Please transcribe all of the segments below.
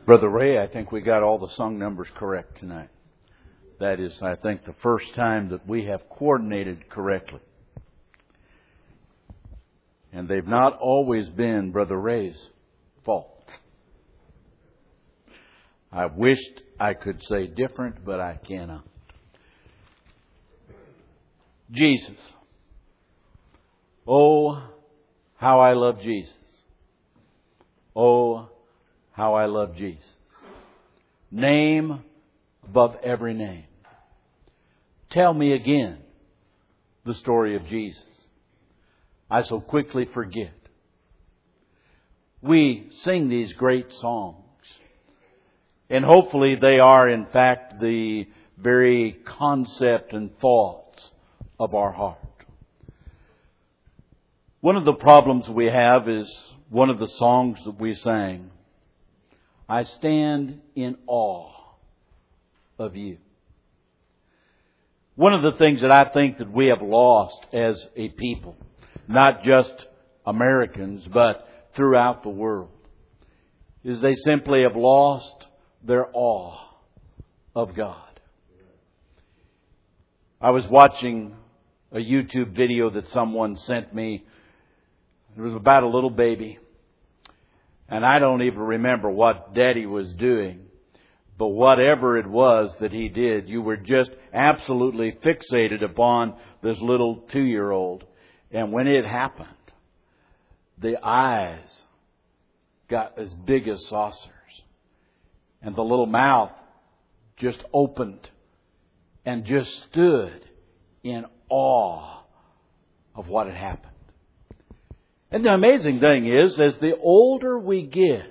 Brother Ray, I think we got all the song numbers correct tonight. That is, I think, the first time that we have coordinated correctly. And they've not always been Brother Ray's fault. I wished I could say different, but I cannot. Jesus. Oh, how I love Jesus. Oh, how I love Jesus. Name above every name. Tell me again the story of Jesus. I so quickly forget. We sing these great songs. And hopefully they are in fact the very concept and thoughts of our heart. One of the problems we have is one of the songs that we sang. I stand in awe of you. One of the things that I think that we have lost as a people, not just Americans, but throughout the world, is they simply have lost their awe of God. I was watching a YouTube video that someone sent me. It was about a little baby. And I don't even remember what Daddy was doing. But whatever it was that he did, you were just absolutely fixated upon this little 2-year-old. And when it happened, the eyes got as big as saucers. And the little mouth just opened and just stood in awe of what had happened. And the amazing thing is, as the older we get,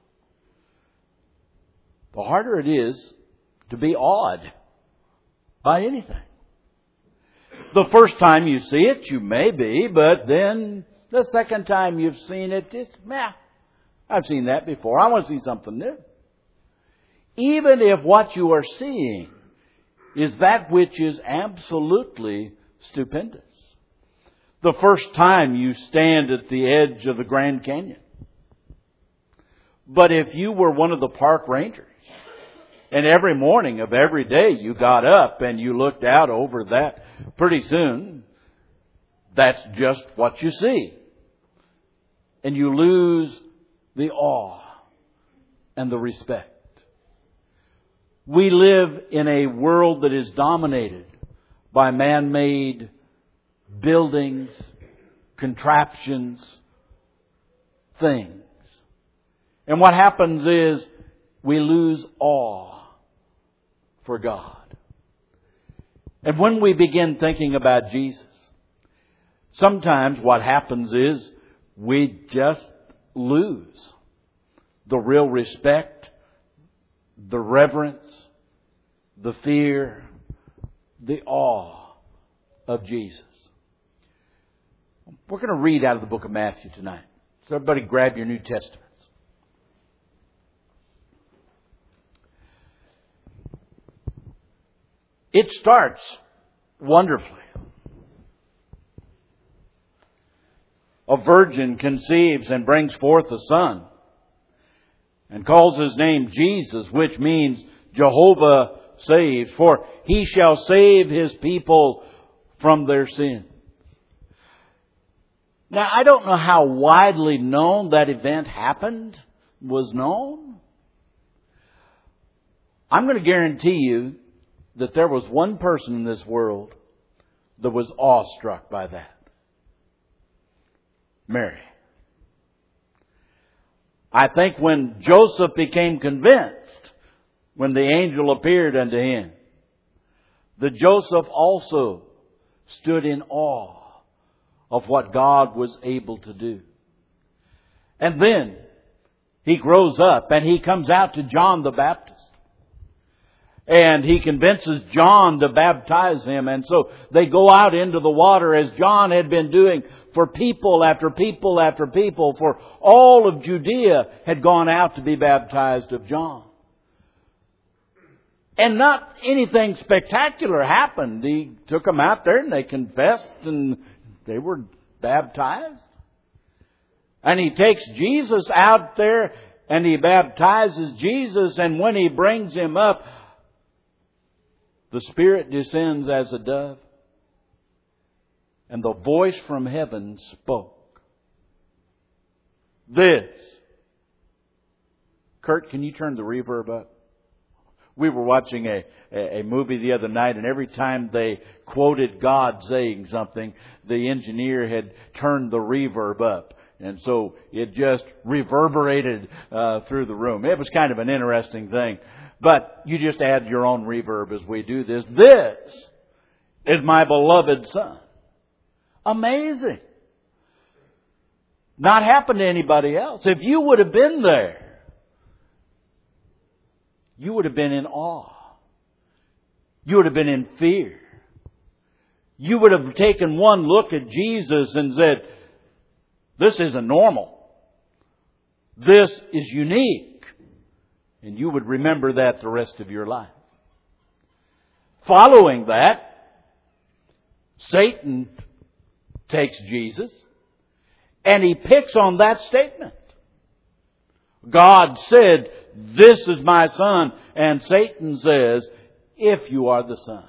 the harder it is to be awed by anything. The first time you see it, you may be, but then the second time you've seen it, it's, I've seen that before. I want to see something new. Even if what you are seeing is that which is absolutely stupendous. The first time you stand at the edge of the Grand Canyon. But if you were one of the park rangers, and every morning of every day you got up and you looked out over that, pretty soon that's just what you see. And you lose the awe and the respect. We live in a world that is dominated by man-made buildings, contraptions, things. And what happens is we lose awe for God. And when we begin thinking about Jesus, sometimes what happens is we just lose the real respect, the reverence, the fear, the awe of Jesus. We're going to read out of the book of Matthew tonight. So everybody grab your New Testaments. It starts wonderfully. A virgin conceives and brings forth a son, and calls his name Jesus, which means Jehovah saves, for he shall save his people from their sins. Now, I don't know how widely known that event was known. I'm going to guarantee you that there was one person in this world that was awestruck by that. Mary. I think when Joseph became convinced, when the angel appeared unto him, that Joseph also stood in awe of what God was able to do. And then he grows up and he comes out to John the Baptist. And he convinces John to baptize him. And so they go out into the water as John had been doing for people after people after people. For all of Judea had gone out to be baptized of John. And not anything spectacular happened. He took them out there and they confessed and they were baptized. And he takes Jesus out there and he baptizes Jesus, and when he brings him up, the Spirit descends as a dove, and the voice from heaven spoke. This. Kurt, can you turn the reverb up? We were watching a movie the other night, and every time they quoted God saying something, the engineer had turned the reverb up. And so it just reverberated through the room. It was kind of an interesting thing. But you just add your own reverb as we do this. This is my beloved Son. Amazing. Not happened to anybody else. If you would have been there, you would have been in awe. You would have been in fear. You would have taken one look at Jesus and said, this isn't normal. This is unique. And you would remember that the rest of your life. Following that, Satan takes Jesus and he picks on that statement. God said, this is my Son. And Satan says, if you are the Son.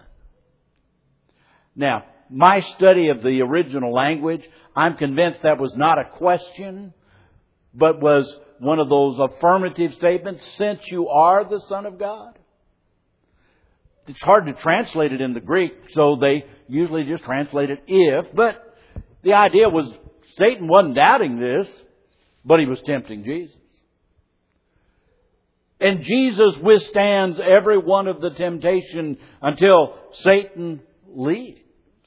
Now, my study of the original language, I'm convinced that was not a question, but was one of those affirmative statements, since you are the Son of God. It's hard to translate it in the Greek, so they usually just translate it if. But the idea was Satan wasn't doubting this, but he was tempting Jesus. And Jesus withstands every one of the temptation until Satan leaves.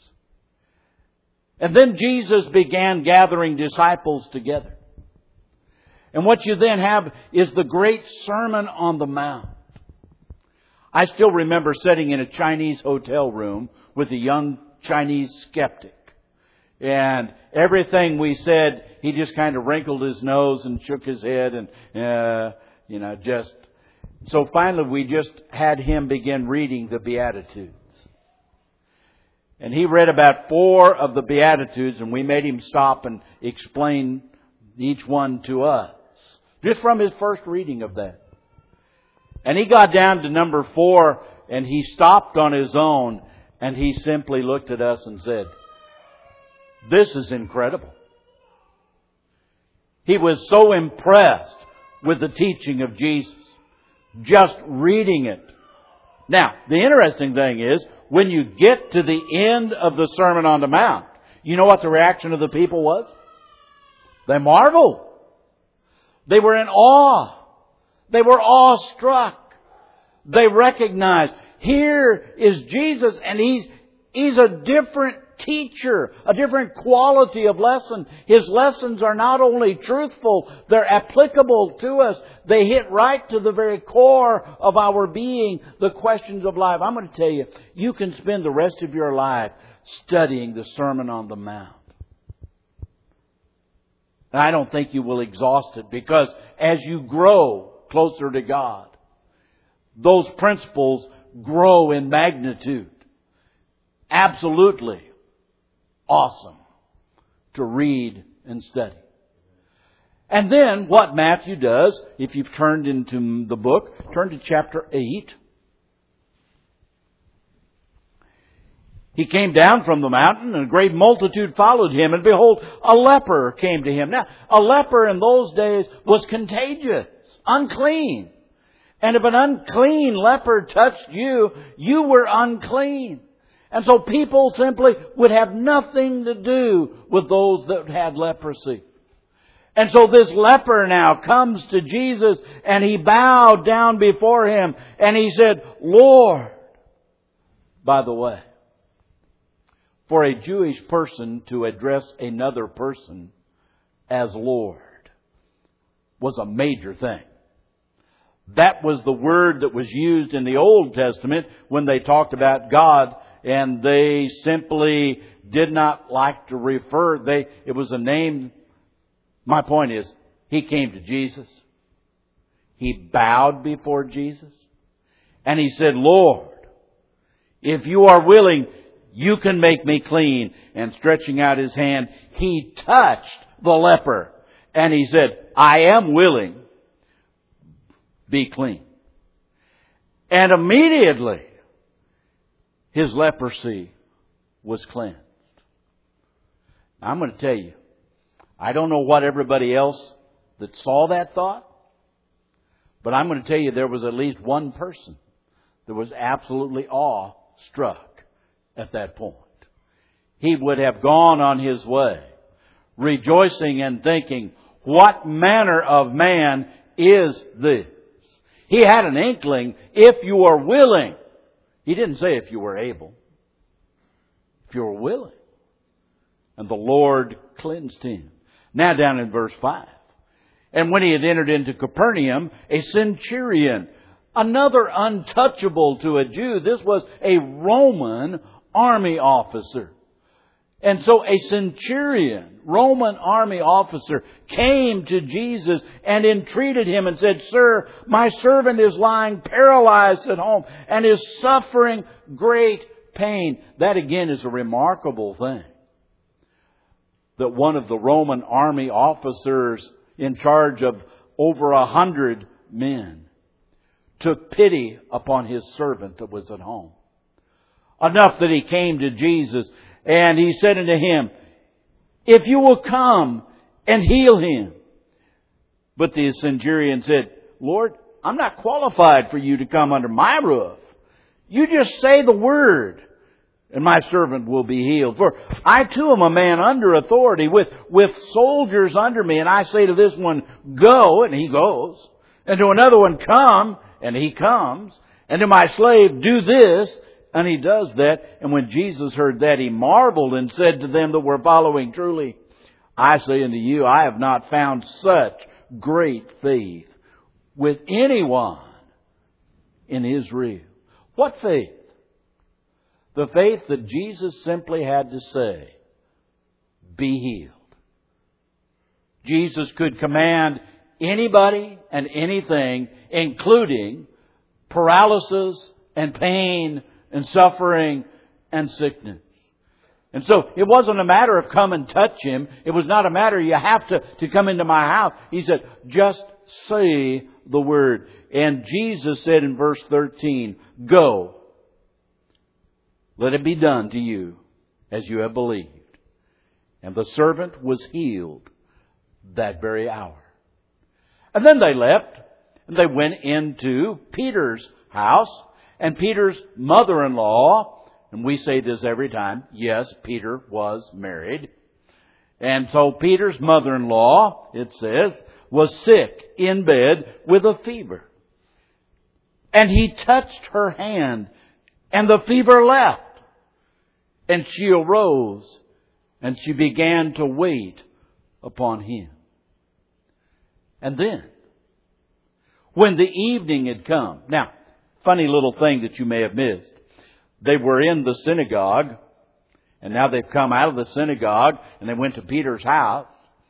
And then Jesus began gathering disciples together. And what you then have is the great Sermon on the Mount. I still remember sitting in a Chinese hotel room with a young Chinese skeptic. And everything we said, he just kind of wrinkled his nose and shook his head and, just. So finally we just had him begin reading the Beatitudes. And he read about 4 of the Beatitudes, and we made him stop and explain each one to us. Just from his first reading of that. And he got down to number 4, and he stopped on his own, and he simply looked at us and said, this is incredible. He was so impressed with the teaching of Jesus, just reading it. Now, the interesting thing is, when you get to the end of the Sermon on the Mount, you know what the reaction of the people was? They marveled. They were in awe. They were awestruck. They recognized, here is Jesus, and He's a different teacher, a different quality of lesson. His lessons are not only truthful, they're applicable to us. They hit right to the very core of our being, the questions of life. I'm going to tell you, you can spend the rest of your life studying the Sermon on the Mount. And I don't think you will exhaust it, because as you grow closer to God, those principles grow in magnitude. Absolutely awesome to read and study. And then what Matthew does, if you've turned into the book, turn to chapter 8. He came down from the mountain, and a great multitude followed him. And behold, a leper came to him. Now, a leper in those days was contagious, unclean. And if an unclean leper touched you, you were unclean. And so people simply would have nothing to do with those that had leprosy. And so this leper now comes to Jesus, and he bowed down before him, and he said, Lord. By the way, for a Jewish person to address another person as Lord was a major thing. That was the word that was used in the Old Testament when they talked about God, and they simply did not like to refer. It was a name. My point is, he came to Jesus. He bowed before Jesus. And he said, Lord, if you are willing, you can make me clean. And stretching out his hand, he touched the leper. And he said, I am willing. be clean. And immediately his leprosy was cleansed. Now, I'm going to tell you, I don't know what everybody else that saw that thought, but I'm going to tell you there was at least one person that was absolutely awe-struck at that point. He would have gone on his way, rejoicing and thinking, what manner of man is this? He had an inkling, if you are willing. He didn't say if you were able. If you were willing. And the Lord cleansed him. Now down in verse 5. And when he had entered into Capernaum, a centurion, another untouchable to a Jew. This was a Roman army officer. And so a centurion, Roman army officer, came to Jesus and entreated him and said, Sir, my servant is lying paralyzed at home and is suffering great pain. That again is a remarkable thing. That one of the Roman army officers in charge of over 100 men took pity upon his servant that was at home. Enough that he came to Jesus and he said unto him, if you will come and heal him. But the centurion said, Lord, I'm not qualified for you to come under my roof. You just say the word and my servant will be healed. For I too am a man under authority with soldiers under me. And I say to this one, go, and he goes. And to another one, come, and he comes. And to my slave, do this, and he does that. And when Jesus heard that, he marveled and said to them that were following, truly, I say unto you, I have not found such great faith with anyone in Israel. What faith? The faith that Jesus simply had to say, be healed. Jesus could command anybody and anything, including paralysis and pain and suffering and sickness. And so it wasn't a matter of come and touch him. It was not a matter you have to come into my house. He said, just say the word. And Jesus said in verse 13, go. Let it be done to you as you have believed. And the servant was healed that very hour. And then they left and they went into Peter's house. And Peter's mother-in-law, and we say this every time, yes, Peter was married. And so Peter's mother-in-law, it says, was sick in bed with a fever. And he touched her hand and the fever left. And she arose and she began to wait upon him. And then, when the evening had come, now, funny little thing that you may have missed. They were in the synagogue, and now they've come out of the synagogue, and they went to Peter's house.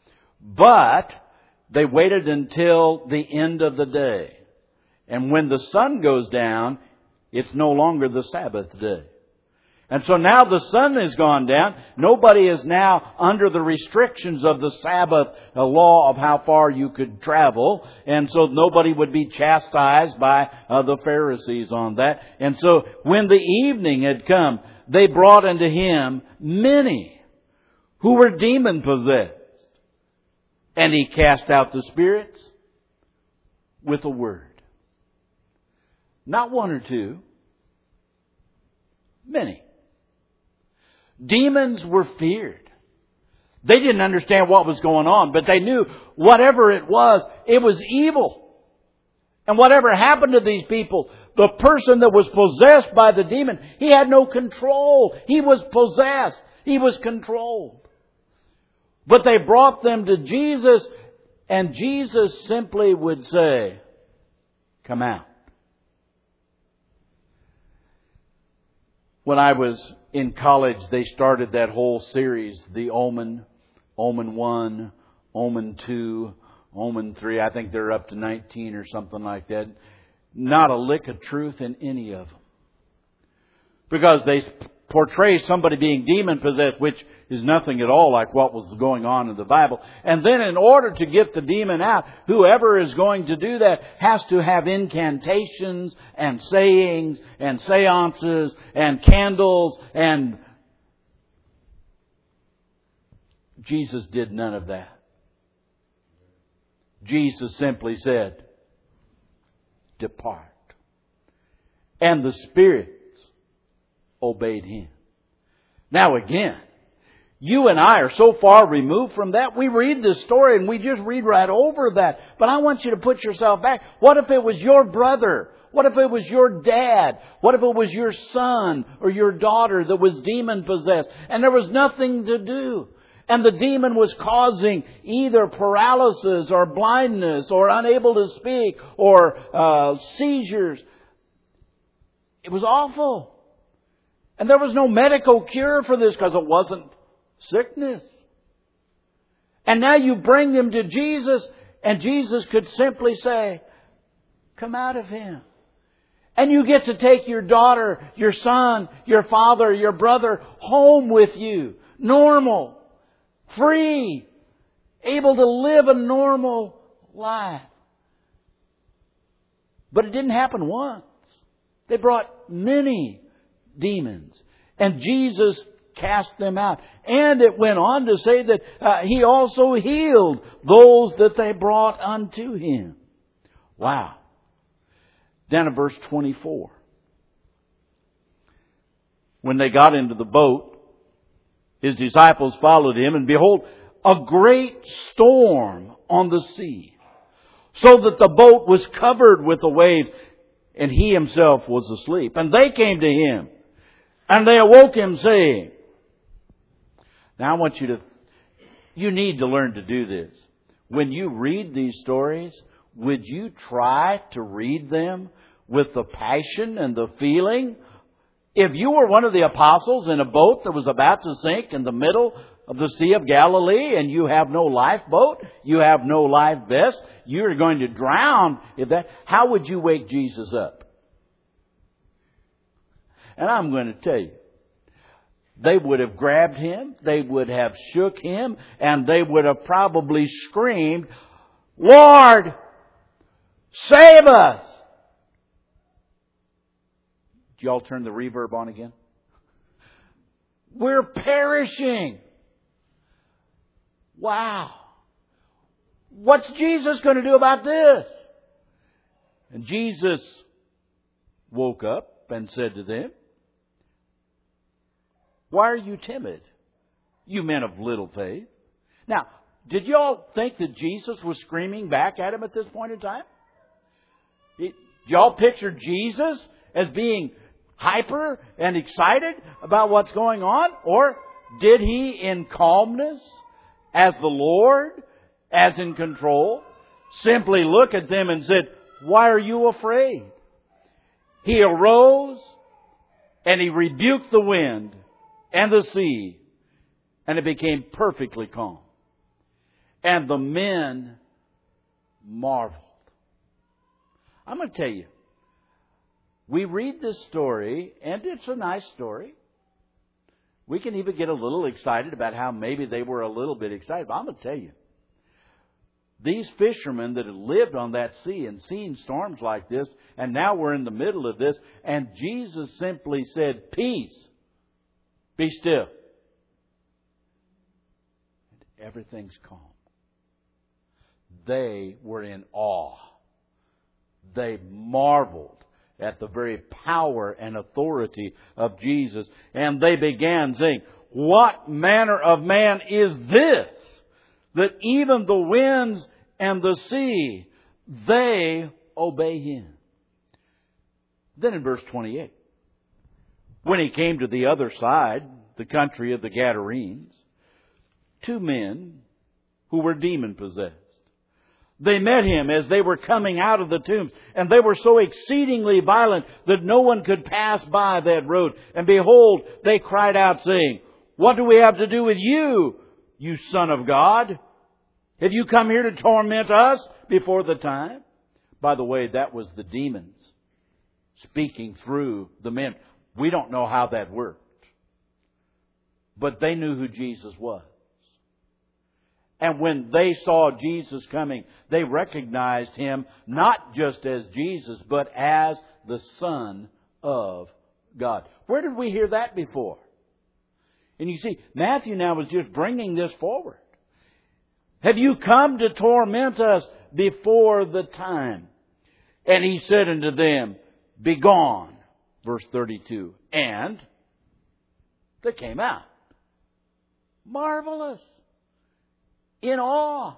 But they waited until the end of the day. And when the sun goes down, it's no longer the Sabbath day. And so now the sun has gone down. Nobody is now under the restrictions of the Sabbath law of how far you could travel. And so nobody would be chastised by the Pharisees on that. And so when the evening had come, they brought unto him many who were demon possessed. And he cast out the spirits with a word. Not one or two. Many. Demons were feared. They didn't understand what was going on, but they knew whatever it was evil. And whatever happened to these people, the person that was possessed by the demon, he had no control. He was possessed. He was controlled. But they brought them to Jesus, and Jesus simply would say, come out. When I was in college, they started that whole series, the Omen, Omen 1, Omen 2, Omen 3. I think they're up to 19 or something like that. Not a lick of truth in any of them. Because they portray somebody being demon-possessed, which is nothing at all like what was going on in the Bible. And then in order to get the demon out, whoever is going to do that has to have incantations and sayings and seances and candles, and Jesus did none of that. Jesus simply said, "Depart." And the spirits obeyed Him. Now again, you and I are so far removed from that. We read this story and we just read right over that. But I want you to put yourself back. What if it was your brother? What if it was your dad? What if it was your son or your daughter that was demon-possessed and there was nothing to do? And the demon was causing either paralysis or blindness or unable to speak or seizures. It was awful. And there was no medical cure for this because it wasn't sickness. And now you bring them to Jesus, and Jesus could simply say, "Come out of him." And you get to take your daughter, your son, your father, your brother home with you. Normal. Free. Able to live a normal life. But it didn't happen once. They brought many demons. And Jesus cast them out. And it went on to say that He also healed those that they brought unto Him. Wow. Down in verse 24. When they got into the boat, His disciples followed Him, and behold, a great storm on the sea, so that the boat was covered with the waves, and He Himself was asleep. And they came to Him, and they awoke Him, saying... Now I want you need to learn to do this. When you read these stories, would you try to read them with the passion and the feeling? If you were one of the apostles in a boat that was about to sink in the middle of the Sea of Galilee, and you have no lifeboat, you have no life vest, you're going to drown. How would you wake Jesus up? And I'm going to tell you, they would have grabbed Him, they would have shook Him, and they would have probably screamed, "Lord, save us!" Did y'all turn the reverb on again? We're perishing. Wow. What's Jesus going to do about this? And Jesus woke up and said to them, "Why are you timid, you men of little faith?" Now, did you all think that Jesus was screaming back at him at this point in time? Did you all picture Jesus as being hyper and excited about what's going on? Or did He, in calmness, as the Lord, as in control, simply look at them and said, "Why are you afraid?" He arose and He rebuked the wind and the sea, and it became perfectly calm. And the men marveled. I'm going to tell you, we read this story, and it's a nice story. We can even get a little excited about how maybe they were a little bit excited. But I'm going to tell you, these fishermen that had lived on that sea and seen storms like this, and now we're in the middle of this, and Jesus simply said, "Peace, be still." And everything's calm. They were in awe. They marveled at the very power and authority of Jesus. And they began saying, "What manner of man is this, that even the winds and the sea, they obey Him?" Then in verse 28, when He came to the other side, the country of the Gadarenes, 2 men who were demon-possessed. They met Him as they were coming out of the tombs, and they were so exceedingly violent that no one could pass by that road. And behold, they cried out, saying, "What do we have to do with you, you Son of God? Have you come here to torment us before the time?" By the way, that was the demons speaking through the men. We don't know how that worked. But they knew who Jesus was. And when they saw Jesus coming, they recognized Him not just as Jesus, but as the Son of God. Where did we hear that before? And you see, Matthew now was just bringing this forward. Have you come to torment us before the time? And He said unto them, Begone. Verse 32. And they came out. Marvelous. In awe.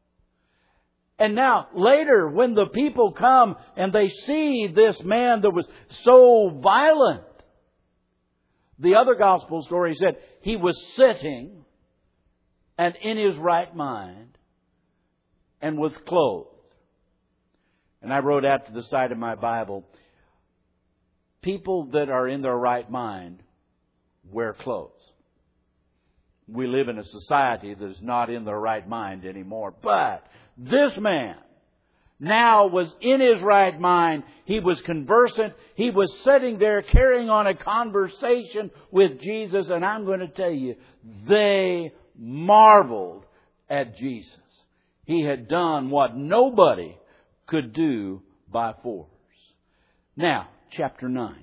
And now, later, when the people come and they see this man that was so violent, the other gospel story said he was sitting and in his right mind and was clothed. And I wrote out to the side of my Bible, people that are in their right mind wear clothes. We live in a society that is not in their right mind anymore. But this man now was in his right mind. He was conversant. He was sitting there carrying on a conversation with Jesus. And I'm going to tell you, they marveled at Jesus. He had done what nobody could do by force. Now, chapter 9.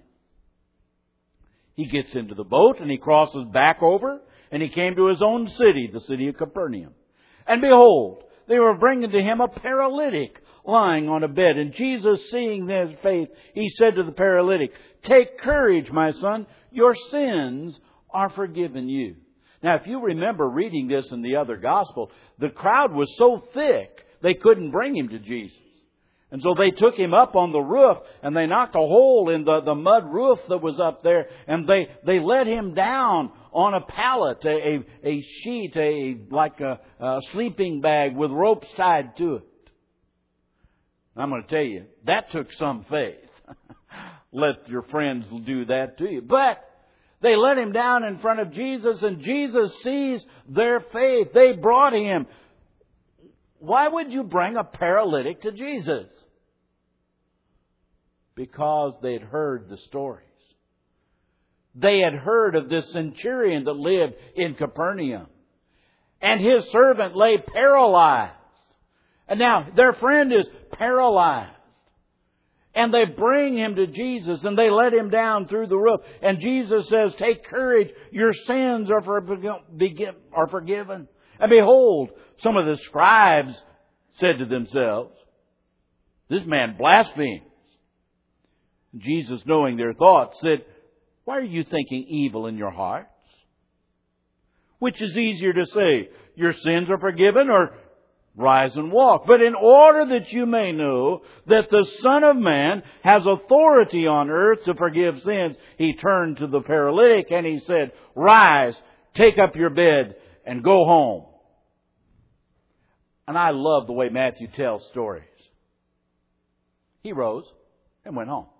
He gets into the boat and he crosses back over. And he came to his own city, the city of Capernaum. And behold, they were bringing to him a paralytic lying on a bed. And Jesus, seeing their faith, He said to the paralytic, Take courage, my son, your sins are forgiven you. Now, if you remember reading this in the other gospel, the crowd was so thick they couldn't bring him to Jesus. And so they took him up on the roof and they knocked a hole in the mud roof that was up there, and they let him down on a pallet, a sheet, like a sleeping bag with ropes tied to it. I'm going to tell you, that took some faith. Let your friends do that to you. But they let him down in front of Jesus, and Jesus sees their faith. They brought him. Why would you bring a paralytic to Jesus? Because they'd heard the stories. They had heard of this centurion that lived in Capernaum. And his servant lay paralyzed. And now their friend is paralyzed. And they bring him to Jesus and they let him down through the roof. And Jesus says, Take courage, your sins are forgiven. And behold, some of the scribes said to themselves, This man blasphemes. Jesus, knowing their thoughts, said, Why are you thinking evil in your hearts? Which is easier to say, Your sins are forgiven, or rise and walk? But in order that you may know that the Son of Man has authority on earth to forgive sins, He turned to the paralytic and He said, Rise, take up your bed, and go home. And I love the way Matthew tells stories. He rose and went home.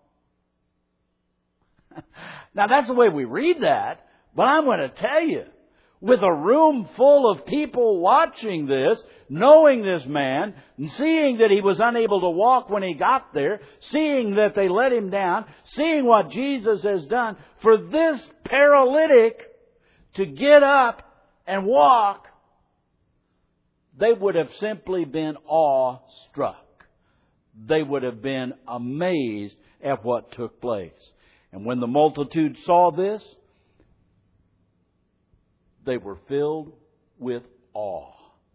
Now that's the way we read that, but I'm going to tell you, with a room full of people watching this, knowing this man, and seeing that he was unable to walk when he got there, seeing that they let him down, seeing what Jesus has done, for this paralytic to get up and walk, they would have simply been awestruck. They would have been amazed at what took place. And when the multitude saw this, they were filled with awe.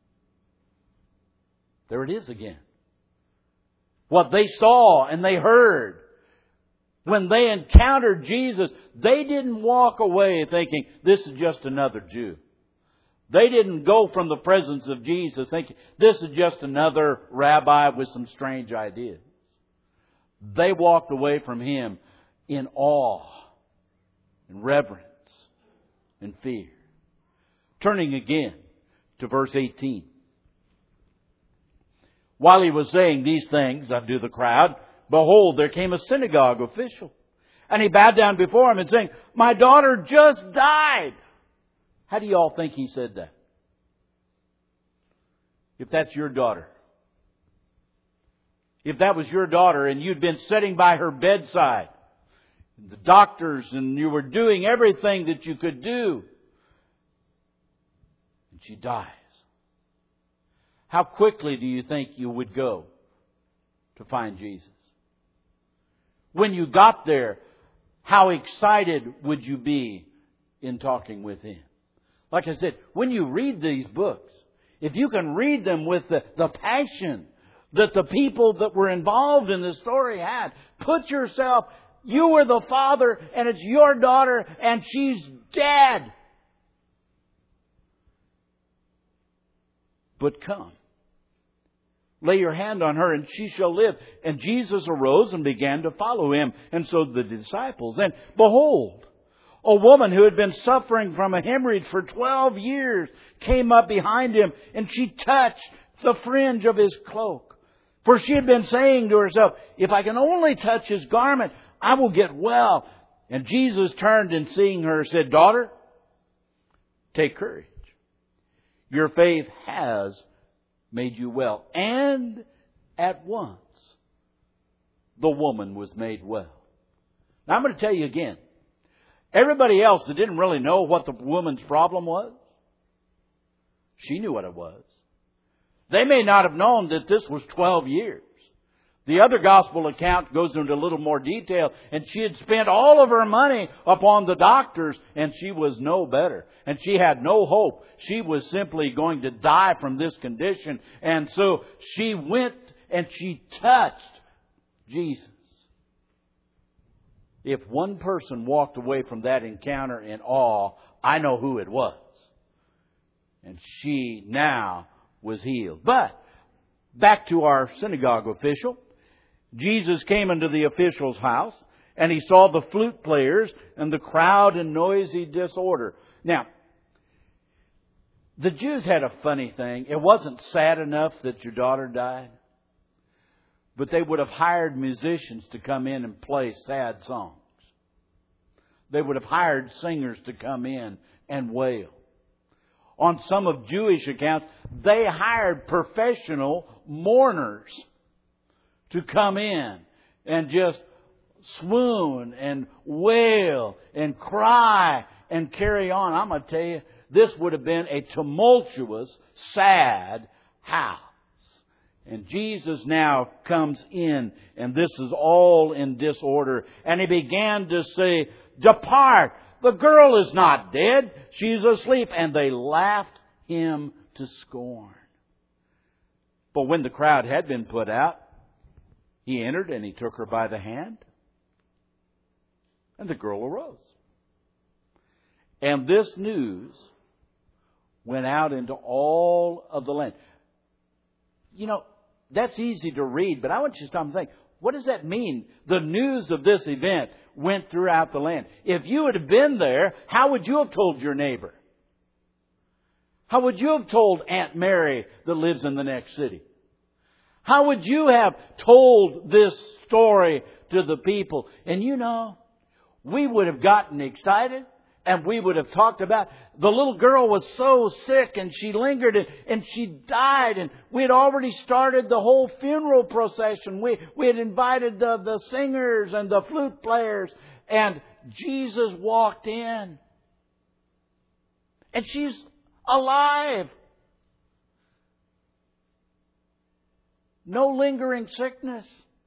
There it is again. What they saw and they heard. When they encountered Jesus, they didn't walk away thinking, This is just another Jew. They didn't go from the presence of Jesus thinking, This is just another rabbi with some strange ideas. They walked away from Him in awe, in reverence, and fear. Turning again to verse 18. While He was saying these things unto the crowd, behold, there came a synagogue official. And he bowed down before him and saying, My daughter just died. How do you all think he said that? If that's your daughter. If that was your daughter and you'd been sitting by her bedside, the doctors, and you were doing everything that you could do, and she dies. How quickly do you think you would go to find Jesus? When you got there, how excited would you be in talking with Him? Like I said, when you read these books, if you can read them with the passion that the people that were involved in the story had, put yourself, you were the father and it's your daughter and she's dead. But come, lay your hand on her and she shall live. And Jesus arose and began to follow Him, and so the disciples. And behold, a woman who had been suffering from a hemorrhage for 12 years came up behind Him, and she touched the fringe of His cloak. For she had been saying to herself, if I can only touch His garment, I will get well. And Jesus turned and seeing her said, daughter, take courage. Your faith has made you well. And at once the woman was made well. Now I'm going to tell you again. Everybody else that didn't really know what the woman's problem was, she knew what it was. They may not have known that this was 12 years. The other gospel account goes into a little more detail, and she had spent all of her money upon the doctors, and she was no better. And she had no hope. She was simply going to die from this condition. And so she went and she touched Jesus. If one person walked away from that encounter in awe, I know who it was. And she now was healed. But back to our synagogue official. Jesus came into the official's house, and He saw the flute players and the crowd in noisy disorder. Now, the Jews had a funny thing. It wasn't sad enough that your daughter died, but they would have hired musicians to come in and play sad songs. They would have hired singers to come in and wail. On some of Jewish accounts, they hired professional mourners to come in and just swoon and wail and cry and carry on. I'm going to tell you, this would have been a tumultuous, sad house. And Jesus now comes in, and this is all in disorder. And He began to say, depart, the girl is not dead, she's asleep. And they laughed Him to scorn. But when the crowd had been put out, He entered and He took her by the hand, and the girl arose. And this news went out into all of the land. You know, that's easy to read, but I want you to stop and think, what does that mean? The news of this event went throughout the land. If you had been there, how would you have told your neighbor? How would you have told Aunt Mary that lives in the next city? How would you have told this story to the people? And you know, we would have gotten excited, and we would have talked about the little girl was so sick and she lingered and she died, and we had already started the whole funeral procession. We had invited the singers and the flute players, and Jesus walked in and she's alive. No lingering sickness.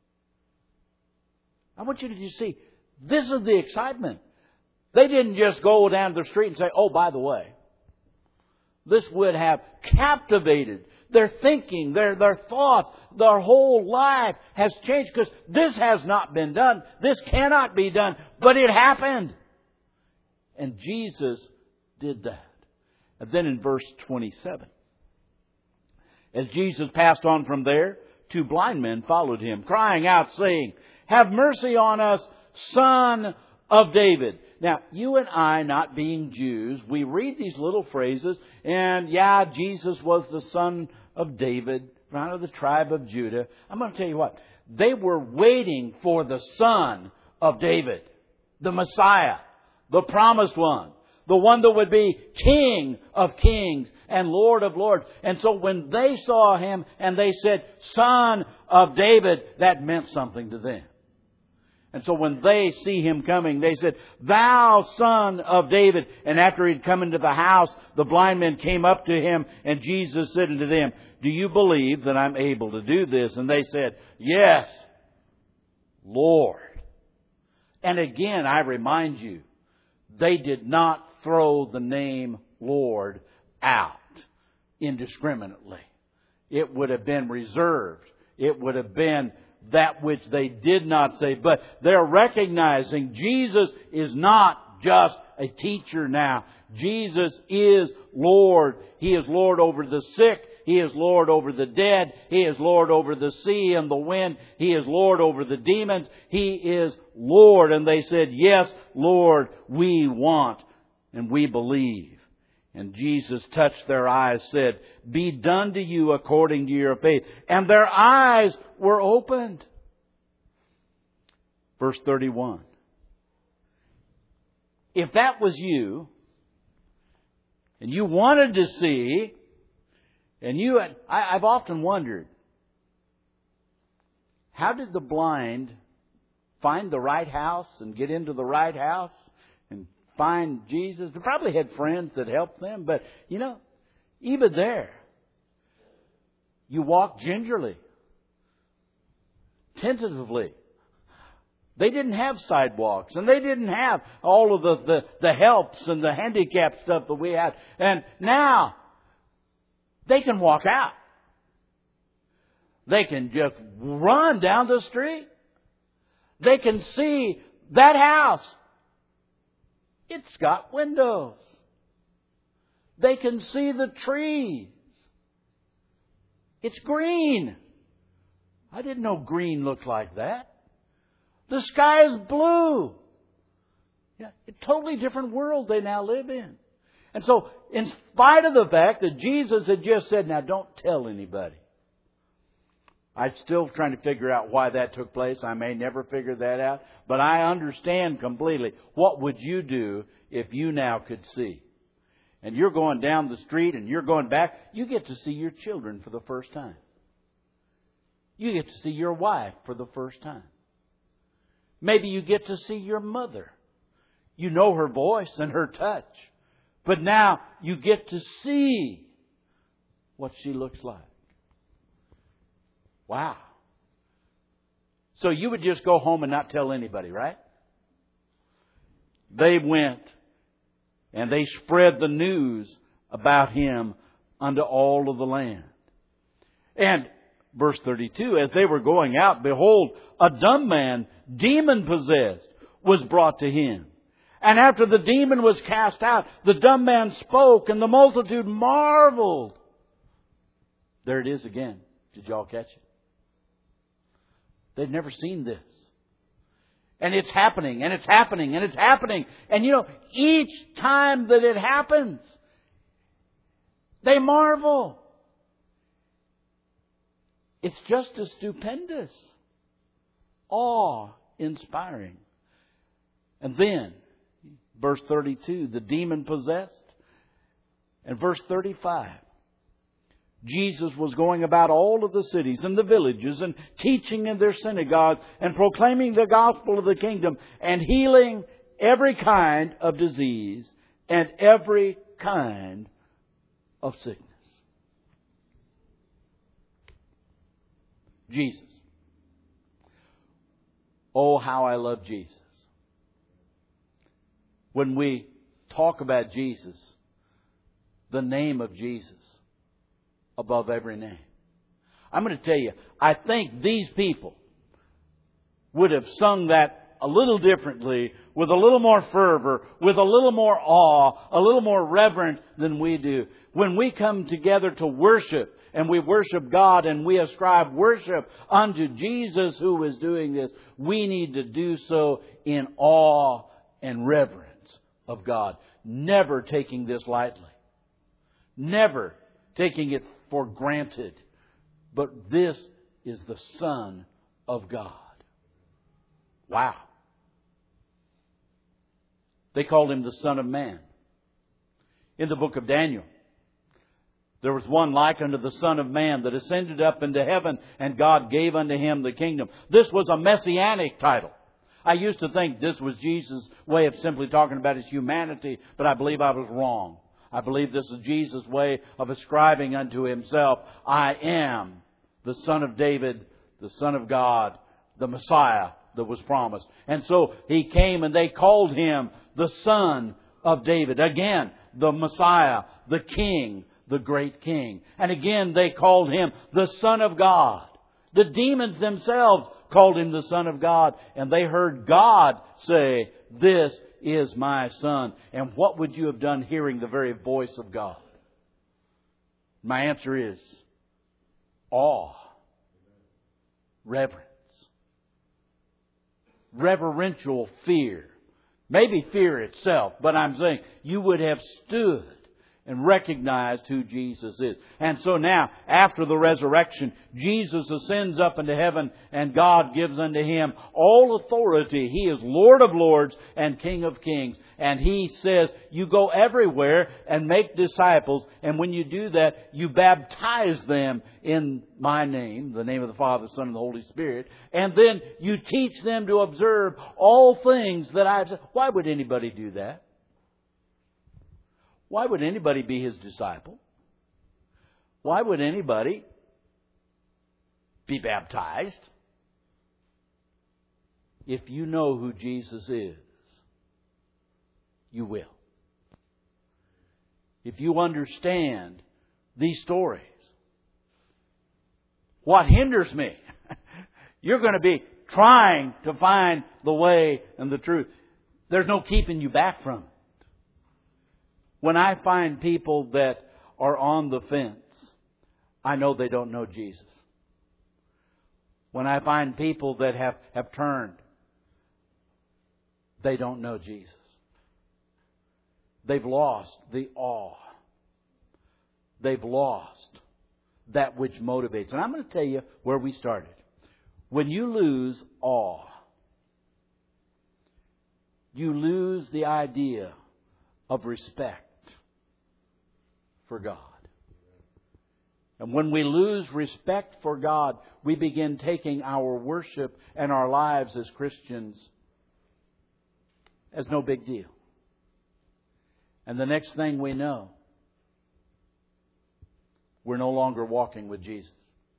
I want you to see, this is the excitement. They didn't just go down the street and say, oh, by the way, this would have captivated their thinking, their thoughts, their whole life has changed, because this has not been done. This cannot be done, but it happened. And Jesus did that. And then in verse 27, as Jesus passed on from there, 2 blind men followed Him, crying out, saying, have mercy on us, Son of David. Now, you and I, not being Jews, we read these little phrases, and yeah, Jesus was the son of David, out of the tribe of Judah. I'm going to tell you what, they were waiting for the Son of David, the Messiah, the promised one, the one that would be King of kings and Lord of lords. And so when they saw Him and they said, Son of David, that meant something to them. And so when they see Him coming, they said, "Thou Son of David." And after He'd come into the house, the blind men came up to Him, and Jesus said unto them, "Do you believe that I'm able to do this?" And they said, "Yes, Lord." And again, I remind you, they did not throw the name Lord out indiscriminately. It would have been reserved. It would have been that which they did not say. But they're recognizing Jesus is not just a teacher now. Jesus is Lord. He is Lord over the sick. He is Lord over the dead. He is Lord over the sea and the wind. He is Lord over the demons. He is Lord. And they said, "Yes, Lord, we want and we believe." And Jesus touched their eyes, said, "Be done to you according to your faith." And their eyes were opened. Verse 31. If that was you, and you wanted to see, and I've often wondered, how did the blind find the right house and get into the right house and find Jesus? They probably had friends that helped them, but even there, you walk gingerly, tentatively. They didn't have sidewalks, and they didn't have all of the helps and the handicap stuff that we had. And now, they can walk out. They can just run down the street. They can see that house. It's got windows. They can see the trees. It's green. I didn't know green looked like that. The sky is blue. Yeah, a totally different world they now live in. And so, in spite of the fact that Jesus had just said, "Now don't tell anybody." I'm still trying to figure out why that took place. I may never figure that out. But I understand completely. What would you do if you now could see? And you're going down the street and you're going back. You get to see your children for the first time. You get to see your wife for the first time. Maybe you get to see your mother. You know her voice and her touch. But now you get to see what she looks like. Wow. So you would just go home and not tell anybody, right? They went and they spread the news about Him unto all of the land. And verse 32, as they were going out, behold, a dumb man, demon-possessed, was brought to Him. And after the demon was cast out, the dumb man spoke, and the multitude marveled. There it is again. Did y'all catch it? They'd never seen this. And it's happening, and it's happening, and it's happening. And each time that it happens, they marvel. It's just as stupendous, awe-inspiring. And then, verse 32, the demon-possessed. And verse 35, Jesus was going about all of the cities and the villages and teaching in their synagogues and proclaiming the gospel of the kingdom and healing every kind of disease and every kind of sickness. Jesus. Oh, how I love Jesus. When we talk about Jesus, the name of Jesus above every name. I'm going to tell you, I think these people would have sung that a little differently, with a little more fervor, with a little more awe, a little more reverence than we do. When we come together to worship, and we worship God, and we ascribe worship unto Jesus who is doing this, we need to do so in awe and reverence of God. Never taking this lightly. Never taking it for granted. But this is the Son of God. Wow. They called Him the Son of Man. In the book of Daniel, there was one like unto the Son of Man that ascended up into heaven, and God gave unto Him the kingdom. This was a messianic title. I used to think this was Jesus' way of simply talking about His humanity, but I believe I was wrong. I believe this is Jesus' way of ascribing unto Himself, I am the Son of David, the Son of God, the Messiah that was promised. And so He came and they called Him the Son of David. Again, the Messiah, the King, the great King. And again, they called Him the Son of God. The demons themselves called Him the Son of God. And they heard God say, this is my Son. And what would you have done hearing the very voice of God? My answer is awe, reverence, reverential fear. Maybe fear itself, but I'm saying you would have stood and recognized who Jesus is. And so now, after the resurrection, Jesus ascends up into heaven and God gives unto Him all authority. He is Lord of lords and King of kings. And He says, you go everywhere and make disciples. And when you do that, you baptize them in my name, the name of the Father, the Son, and the Holy Spirit. And then you teach them to observe all things that I've said. Why would anybody do that? Why would anybody be His disciple? Why would anybody be baptized? If you know who Jesus is, you will. If you understand these stories, what hinders me? You're going to be trying to find the way and the truth. There's no keeping you back from it. When I find people that are on the fence, I know they don't know Jesus. When I find people that have turned, they don't know Jesus. They've lost the awe. They've lost that which motivates. And I'm going to tell you where we started. When you lose awe, you lose the idea of respect for God. And when we lose respect for God, we begin taking our worship and our lives as Christians as no big deal. And the next thing we know, we're no longer walking with Jesus.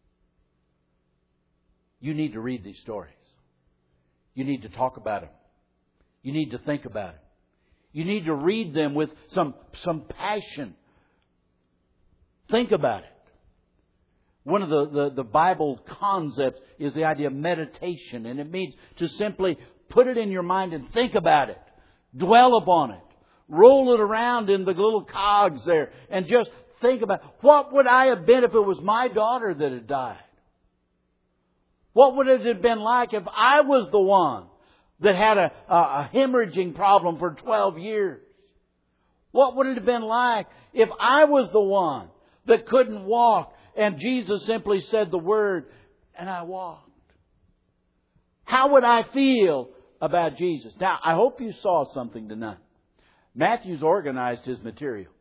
You need to read these stories. You need to talk about them. You need to think about it. You need to read them with some passion. Think about it. One of the Bible concepts is the idea of meditation. And it means to simply put it in your mind and think about it. Dwell upon it. Roll it around in the little cogs there. And just think about, what would I have been if it was my daughter that had died? What would it have been like if I was the one that had a hemorrhaging problem for 12 years? What would it have been like if I was the one that couldn't walk and Jesus simply said the word and I walked? How would I feel about Jesus? Now, I hope you saw something tonight. Matthew's organized his material.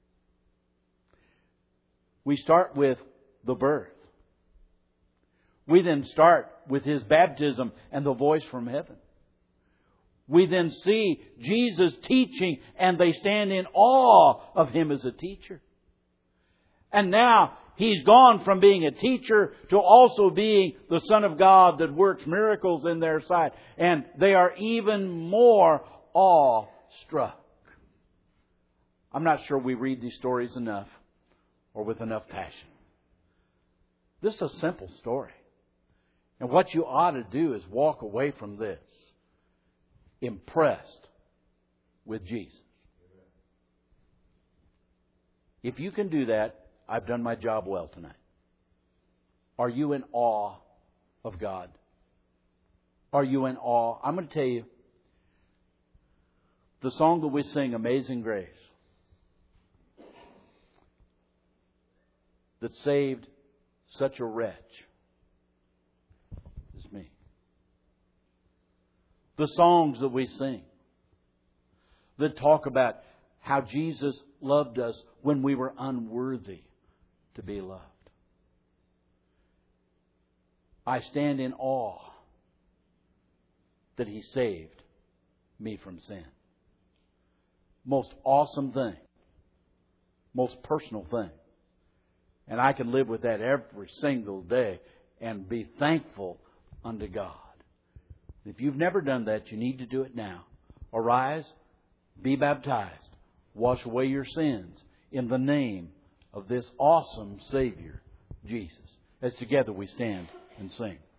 We start with the birth. We then start with His baptism and the voice from heaven. We then see Jesus teaching and they stand in awe of Him as a teacher. And now He's gone from being a teacher to also being the Son of God that works miracles in their sight. And they are even more awe-struck. I'm not sure we read these stories enough or with enough passion. This is a simple story. And what you ought to do is walk away from this impressed with Jesus. If you can do that, I've done my job well tonight. Are you in awe of God? Are you in awe? I'm going to tell you, the song that we sing, Amazing Grace, that saved such a wretch as me. The songs that we sing that talk about how Jesus loved us when we were unworthy to be loved. I stand in awe that He saved me from sin. Most awesome thing. Most personal thing. And I can live with that every single day and be thankful unto God. If you've never done that, you need to do it now. Arise, be baptized, wash away your sins in the name of this awesome Savior, Jesus. As together we stand and sing.